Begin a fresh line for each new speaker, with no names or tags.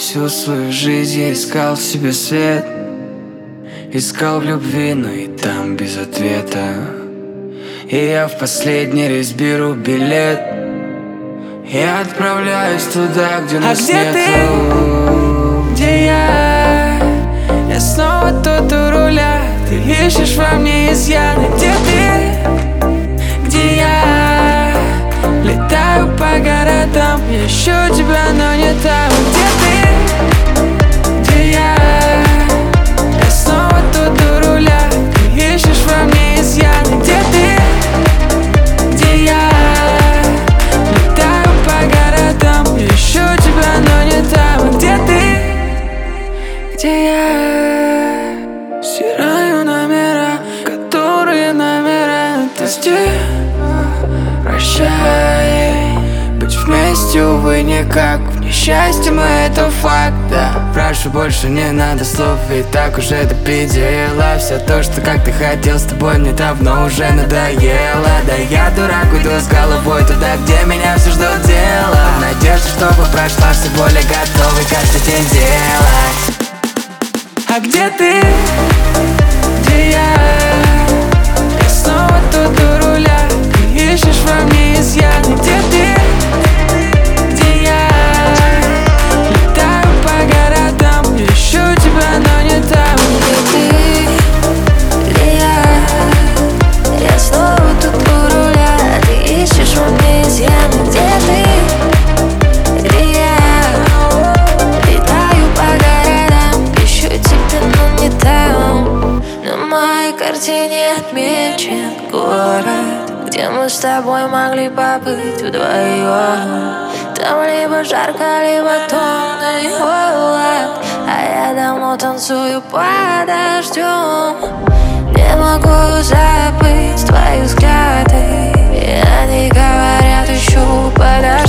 всю свою жизнь я искал в себе свет. Искал в любви, но и там без ответа. И я в последний рейс беру билет. Я отправляюсь туда, где нас
где
нету.
ты? Где я? Я снова тут у руля. Ты ищешь во мне изъяны. Где ты? Где я? Летаю по городам. Я ищу тебя, но не там. Где ты? Где я? Я снова тут у руля. Ты ищешь во мне изъяны. Где ты? Где я? Летаю по городам. Я ищу тебя, но не там. Где ты? Где я? Стираю номера, которые намеряют тости. Прощай. Быть вместе, увы, никак. В несчастье мы, это факт, да. Прошу, больше не надо слов, ведь так уже до предела. Все то, что как ты хотел, с тобой мне давно уже надоело. Да я дурак, уйду с головой туда, где меня все ждут дело. В надежде, чтобы прошла, все более готовый каждый день делать. А где ты? Где я? Я снова тут у руля. Ты ищешь во мне изъяны. Где ты? Где я? Летаю по городам. Я ищу тебя, но не там.
Где ты? Где я? Я снова тут у руля. Ты ищешь во мне изъяны. Где ты? Где я? Летаю по городам. Ищу тебя, но не там. На моей картине отмечен город, где мы с тобой могли побыть вдвоем. Там либо жарко, либо томный холод, а я давно танцую под дождем. Не могу забыть твои взгляды, и они говорят еще подожди.